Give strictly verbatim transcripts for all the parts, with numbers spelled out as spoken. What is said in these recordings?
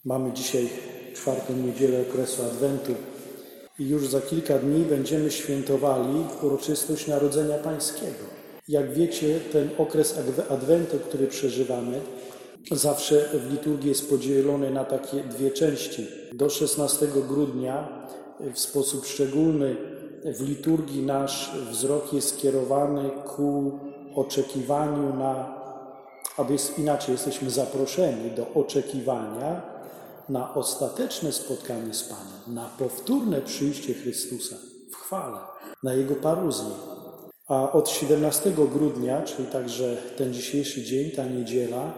Mamy dzisiaj czwartą niedzielę okresu Adwentu i już za kilka dni będziemy świętowali uroczystość Narodzenia Pańskiego. Jak wiecie, ten okres Adwentu, który przeżywamy, zawsze w liturgii jest podzielony na takie dwie części. Do szesnastego grudnia w sposób szczególny w liturgii nasz wzrok jest skierowany ku oczekiwaniu na, albo jest inaczej, jesteśmy zaproszeni do oczekiwania na ostateczne spotkanie z Panem, na powtórne przyjście Chrystusa w chwale, na Jego paruzję. A od siedemnastego grudnia, czyli także ten dzisiejszy dzień, ta niedziela,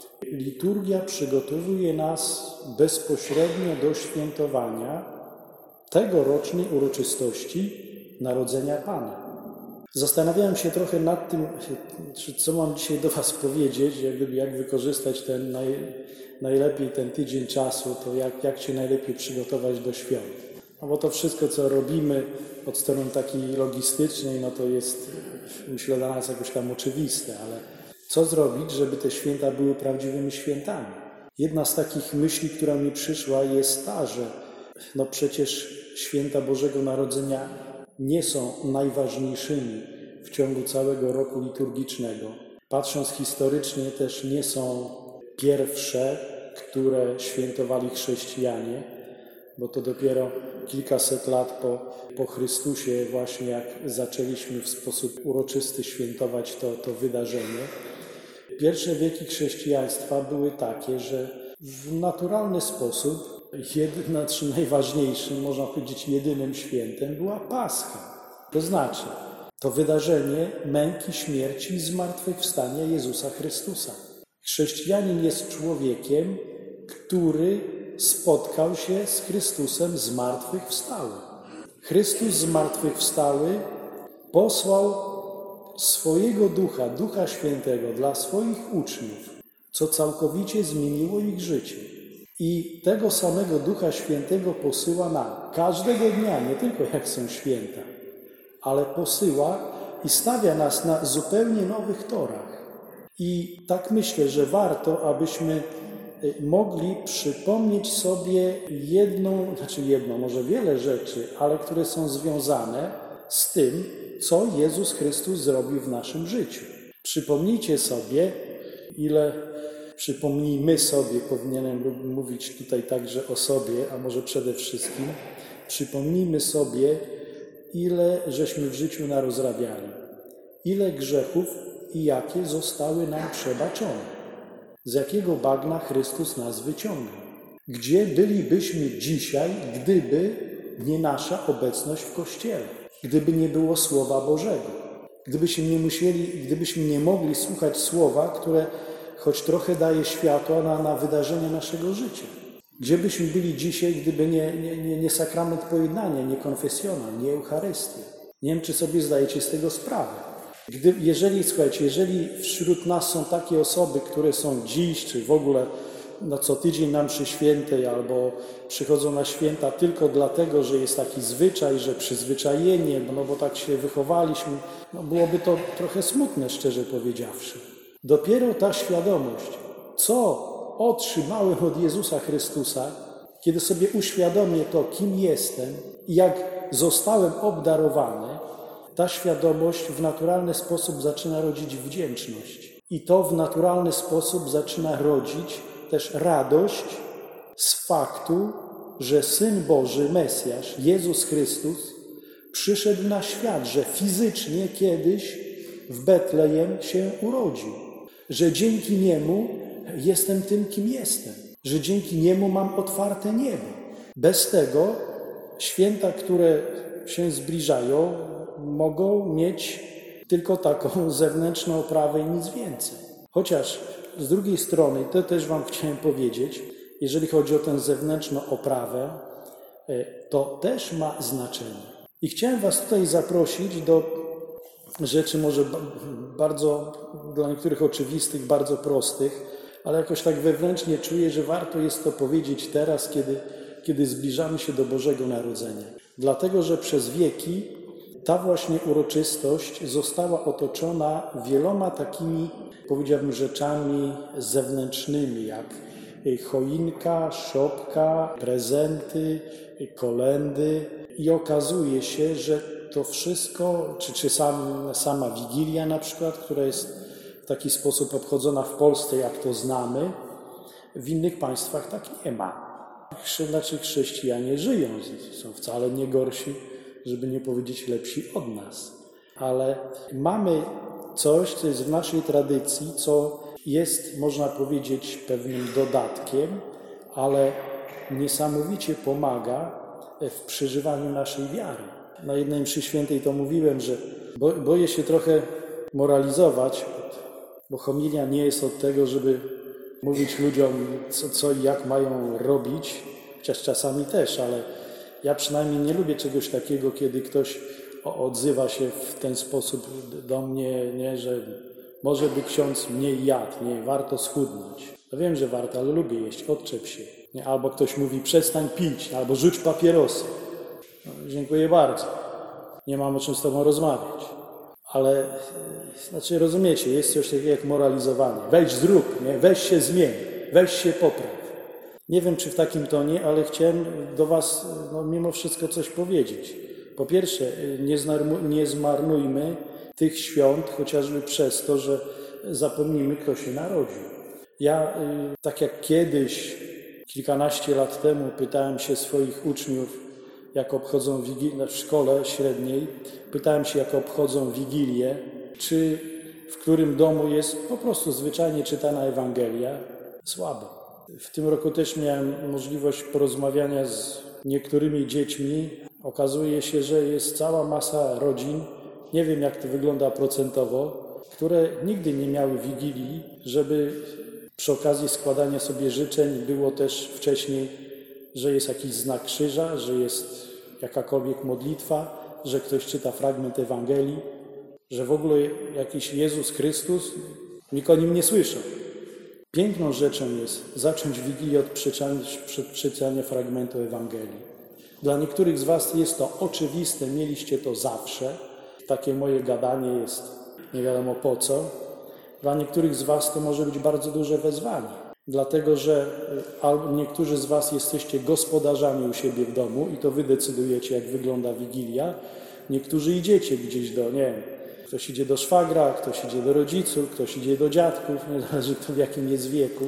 liturgia przygotowuje nas bezpośrednio do świętowania tegorocznej uroczystości Narodzenia Pana. Zastanawiałem się trochę nad tym, co mam dzisiaj do Was powiedzieć, jak, jak wykorzystać ten naj, najlepiej ten tydzień czasu, to jak, jak się najlepiej przygotować do świąt. No bo to wszystko, co robimy od strony takiej logistycznej, no to jest, myślę, dla nas jakoś tam oczywiste, ale co zrobić, żeby te święta były prawdziwymi świętami? Jedna z takich myśli, która mi przyszła, jest ta, że no przecież święta Bożego Narodzenia nie są najważniejszymi w ciągu całego roku liturgicznego. Patrząc historycznie, też nie są pierwsze, które świętowali chrześcijanie, bo to dopiero kilkaset lat po, po Chrystusie właśnie jak zaczęliśmy w sposób uroczysty świętować to, to wydarzenie. Pierwsze wieki chrześcijaństwa były takie, że w naturalny sposób Jednym, znaczy najważniejszym, można powiedzieć jedynym świętem była Pascha. To znaczy to wydarzenie męki, śmierci i zmartwychwstania Jezusa Chrystusa. Chrześcijanin jest człowiekiem, który spotkał się z Chrystusem zmartwychwstałym. Chrystus zmartwychwstały posłał swojego Ducha, Ducha Świętego dla swoich uczniów, co całkowicie zmieniło ich życie. I tego samego Ducha Świętego posyła nam każdego dnia, nie tylko jak są święta, ale posyła i stawia nas na zupełnie nowych torach. I tak myślę, że warto, abyśmy mogli przypomnieć sobie jedną, znaczy jedną, może wiele rzeczy, ale które są związane z tym, co Jezus Chrystus zrobił w naszym życiu. Przypomnijcie sobie, ile Przypomnijmy sobie, powinienem mówić tutaj także o sobie, a może przede wszystkim, przypomnijmy sobie, ile żeśmy w życiu narozrabiali, ile grzechów i jakie zostały nam przebaczone, z jakiego bagna Chrystus nas wyciągnął. Gdzie bylibyśmy dzisiaj, gdyby nie nasza obecność w Kościele, gdyby nie było Słowa Bożego, gdybyśmy nie musieli, gdybyśmy nie mogli słuchać Słowa, które choć trochę daje światła na, na wydarzenia naszego życia. Gdzie byśmy byli dzisiaj, gdyby nie, nie, nie, nie sakrament pojednania, nie konfesjonal, nie Eucharystia? Nie wiem, czy sobie zdajecie z tego sprawę. Gdy, jeżeli, słuchajcie, jeżeli wśród nas są takie osoby, które są dziś, czy w ogóle no, co tydzień na mszy świętej, albo przychodzą na święta tylko dlatego, że jest taki zwyczaj, że przyzwyczajenie, no bo tak się wychowaliśmy, no, byłoby to trochę smutne, szczerze powiedziawszy. Dopiero ta świadomość, co otrzymałem od Jezusa Chrystusa, kiedy sobie uświadomię to, kim jestem i jak zostałem obdarowany, ta świadomość w naturalny sposób zaczyna rodzić wdzięczność. I to w naturalny sposób zaczyna rodzić też radość z faktu, że Syn Boży, Mesjasz, Jezus Chrystus, przyszedł na świat, że fizycznie kiedyś w Betlejem się urodził. Że dzięki Niemu jestem tym, kim jestem. Że dzięki Niemu mam otwarte niebo. Bez tego święta, które się zbliżają, mogą mieć tylko taką zewnętrzną oprawę i nic więcej. Chociaż z drugiej strony, to też Wam chciałem powiedzieć, jeżeli chodzi o tę zewnętrzną oprawę, to też ma znaczenie. I chciałem Was tutaj zaprosić do rzeczy może bardzo dla niektórych oczywistych, bardzo prostych, ale jakoś tak wewnętrznie czuję, że warto jest to powiedzieć teraz, kiedy, kiedy zbliżamy się do Bożego Narodzenia. Dlatego, że przez wieki ta właśnie uroczystość została otoczona wieloma takimi, powiedziałbym, rzeczami zewnętrznymi, jak choinka, szopka, prezenty, kolędy i okazuje się, że to wszystko, czy, czy sam, sama Wigilia na przykład, która jest w taki sposób obchodzona w Polsce, jak to znamy, w innych państwach tak nie ma. Znaczy chrześcijanie żyją, są wcale nie gorsi, żeby nie powiedzieć lepsi od nas. Ale mamy coś, co jest w naszej tradycji, co jest, można powiedzieć, pewnym dodatkiem, ale niesamowicie pomaga w przeżywaniu naszej wiary. Na jednej mszy świętej to mówiłem, że boję się trochę moralizować, bo homilia nie jest od tego, żeby mówić ludziom, co, co i jak mają robić, chociaż czasami też, ale ja przynajmniej nie lubię czegoś takiego, kiedy ktoś odzywa się w ten sposób do mnie, nie, że może by ksiądz mniej jadł, nie, warto schudnąć. No wiem, że warto, ale lubię jeść, odczep się. Nie? Albo ktoś mówi, przestań pić, albo rzuć papierosy. No, dziękuję bardzo. Nie mam o czym z tobą rozmawiać. Ale, znaczy rozumiecie, jest coś takiego jak moralizowanie. Weź zrób, nie? Weź się zmień, weź się popraw. Nie wiem, czy w takim tonie, ale chciałem do was no, mimo wszystko coś powiedzieć. Po pierwsze, nie, znarmu, nie zmarnujmy tych świąt, chociażby przez to, że zapomnimy, kto się narodził. Ja, tak jak kiedyś, kilkanaście lat temu, pytałem się swoich uczniów, jak obchodzą Wigilię w szkole średniej, pytałem się, jak obchodzą Wigilię, czy w którym domu jest po prostu zwyczajnie czytana Ewangelia. Słabo. W tym roku też miałem możliwość porozmawiania z niektórymi dziećmi. Okazuje się, że jest cała masa rodzin, nie wiem jak to wygląda procentowo, które nigdy nie miały Wigilii, żeby przy okazji składania sobie życzeń było też wcześniej, że jest jakiś znak krzyża, że jest jakakolwiek modlitwa, że ktoś czyta fragment Ewangelii, że w ogóle jakiś Jezus Chrystus, nikt o nim nie słyszał. Piękną rzeczą jest zacząć Wigilię od przeczytania fragmentu Ewangelii. Dla niektórych z was jest to oczywiste, mieliście to zawsze. Takie moje gadanie jest nie wiadomo po co. Dla niektórych z was to może być bardzo duże wezwanie. Dlatego, że albo niektórzy z was jesteście gospodarzami u siebie w domu i to wy decydujecie, jak wygląda Wigilia. Niektórzy idziecie gdzieś do, nie wiem, ktoś idzie do szwagra, ktoś idzie do rodziców, ktoś idzie do dziadków, nie zależy kto w jakim jest wieku.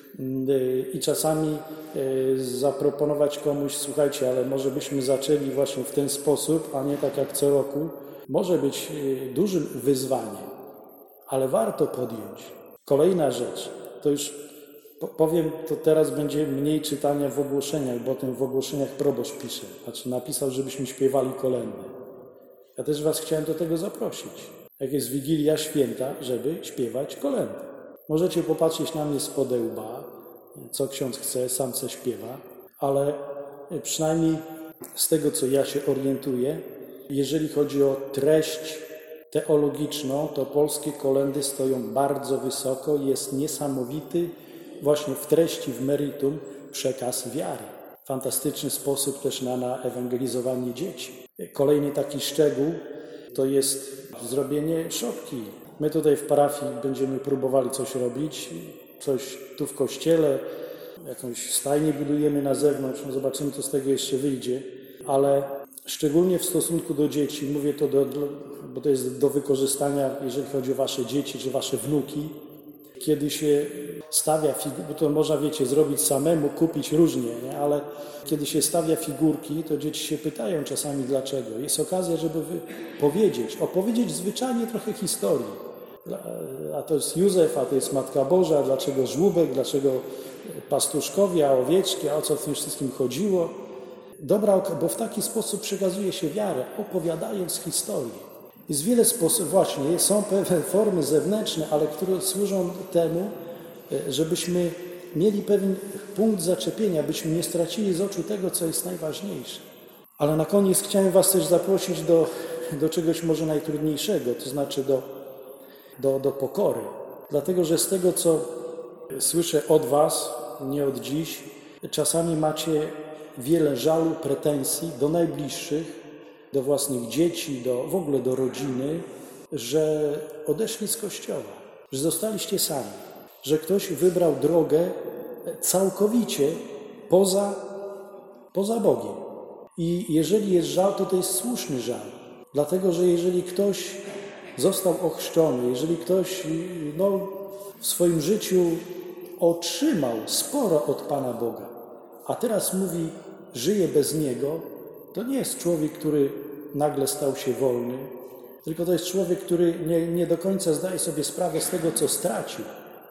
I czasami zaproponować komuś, słuchajcie, ale może byśmy zaczęli właśnie w ten sposób, a nie tak jak co roku, może być dużym wyzwaniem, ale warto podjąć. Kolejna rzecz, to już powiem, to teraz będzie mniej czytania w ogłoszeniach, bo o tym w ogłoszeniach proboszcz pisze, znaczy napisał, żebyśmy śpiewali kolędy. Ja też was chciałem do tego zaprosić. Jak jest Wigilia Święta, żeby śpiewać kolędy. Możecie popatrzeć na mnie spod łba, co ksiądz chce, sam se śpiewa, ale przynajmniej z tego, co ja się orientuję, jeżeli chodzi o treść teologiczną, to polskie kolędy stoją bardzo wysoko. Jest niesamowity właśnie w treści, w meritum przekaz wiary. Fantastyczny sposób też na, na ewangelizowanie dzieci. Kolejny taki szczegół to jest zrobienie szopki. My tutaj w parafii będziemy próbowali coś robić, coś tu w kościele, jakąś stajnię budujemy na zewnątrz, no zobaczymy, co z tego jeszcze wyjdzie, ale szczególnie w stosunku do dzieci, mówię to, do, bo to jest do wykorzystania, jeżeli chodzi o wasze dzieci czy wasze wnuki, kiedy się stawia figurki, bo to można, wiecie, zrobić samemu, kupić różnie, nie? Ale kiedy się stawia figurki, to dzieci się pytają czasami dlaczego. Jest okazja, żeby powiedzieć, opowiedzieć zwyczajnie trochę historii. A to jest Józef, a to jest Matka Boża, dlaczego żłóbek, dlaczego pastuszkowie, a owieczki, a o co w tym wszystkim chodziło. Dobra, bo w taki sposób przekazuje się wiarę, opowiadając historię. Jest wiele sposobów, właśnie, są pewne formy zewnętrzne, ale które służą temu, żebyśmy mieli pewien punkt zaczepienia, byśmy nie stracili z oczu tego, co jest najważniejsze. Ale na koniec chciałem was też zaprosić do, do czegoś może najtrudniejszego, to znaczy do, do, do pokory. Dlatego, że z tego, co słyszę od was, nie od dziś, czasami macie wiele żalu, pretensji do najbliższych, do własnych dzieci, do, w ogóle do rodziny, że odeszli z Kościoła, że zostaliście sami, że ktoś wybrał drogę całkowicie poza, poza Bogiem. I jeżeli jest żal, to to jest słuszny żal. Dlatego, że jeżeli ktoś został ochrzczony, jeżeli ktoś no, w swoim życiu otrzymał sporo od Pana Boga, a teraz mówi, żyje bez Niego, to nie jest człowiek, który nagle stał się wolny, tylko to jest człowiek, który nie, nie do końca zdaje sobie sprawę z tego, co stracił.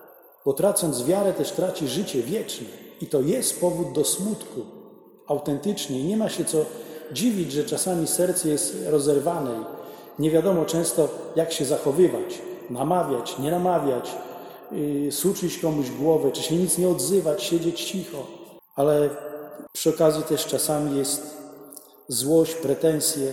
Bo tracąc wiarę, też traci życie wieczne. I to jest powód do smutku. Autentycznie. I nie ma się co dziwić, że czasami serce jest rozerwane i nie wiadomo często, jak się zachowywać. Namawiać, nie namawiać, yy, suczyć komuś głowę, czy się nic nie odzywać, siedzieć cicho. Ale przy okazji też czasami jest złość, pretensje.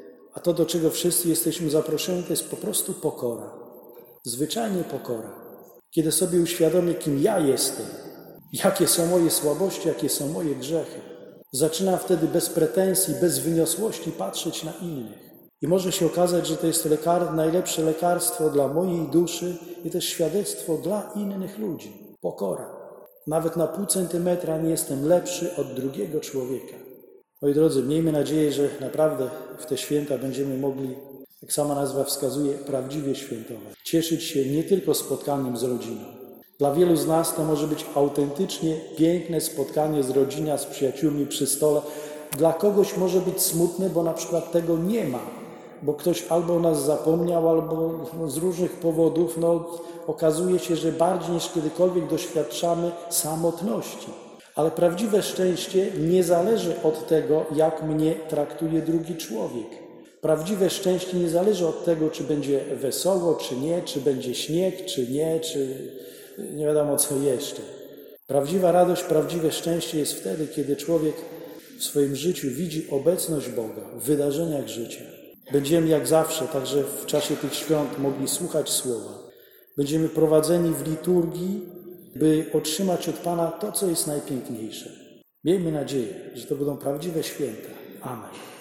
A to, do czego wszyscy jesteśmy zaproszeni, to jest po prostu pokora. Zwyczajnie pokora. Kiedy sobie uświadomię, kim ja jestem, jakie są moje słabości, jakie są moje grzechy, zaczynam wtedy bez pretensji, bez wyniosłości patrzeć na innych. I może się okazać, że to jest lekar, najlepsze lekarstwo dla mojej duszy i też świadectwo dla innych ludzi. Pokora. Nawet na pół centymetra nie jestem lepszy od drugiego człowieka. Moi drodzy, miejmy nadzieję, że naprawdę w te święta będziemy mogli, jak sama nazwa wskazuje, prawdziwie świętować. Cieszyć się nie tylko spotkaniem z rodziną. Dla wielu z nas to może być autentycznie piękne spotkanie z rodziną, z przyjaciółmi przy stole. Dla kogoś może być smutne, bo na przykład tego nie ma. Bo ktoś albo o nas zapomniał, albo no, z różnych powodów no, okazuje się, że bardziej niż kiedykolwiek doświadczamy samotności. Ale prawdziwe szczęście nie zależy od tego, jak mnie traktuje drugi człowiek. Prawdziwe szczęście nie zależy od tego, czy będzie wesoło, czy nie, czy będzie śnieg, czy nie, czy nie wiadomo co jeszcze. Prawdziwa radość, prawdziwe szczęście jest wtedy, kiedy człowiek w swoim życiu widzi obecność Boga w wydarzeniach życia. Będziemy jak zawsze, także w czasie tych świąt, mogli słuchać Słowa. Będziemy prowadzeni w liturgii, by otrzymać od Pana to, co jest najpiękniejsze. Miejmy nadzieję, że to będą prawdziwe święta. Amen.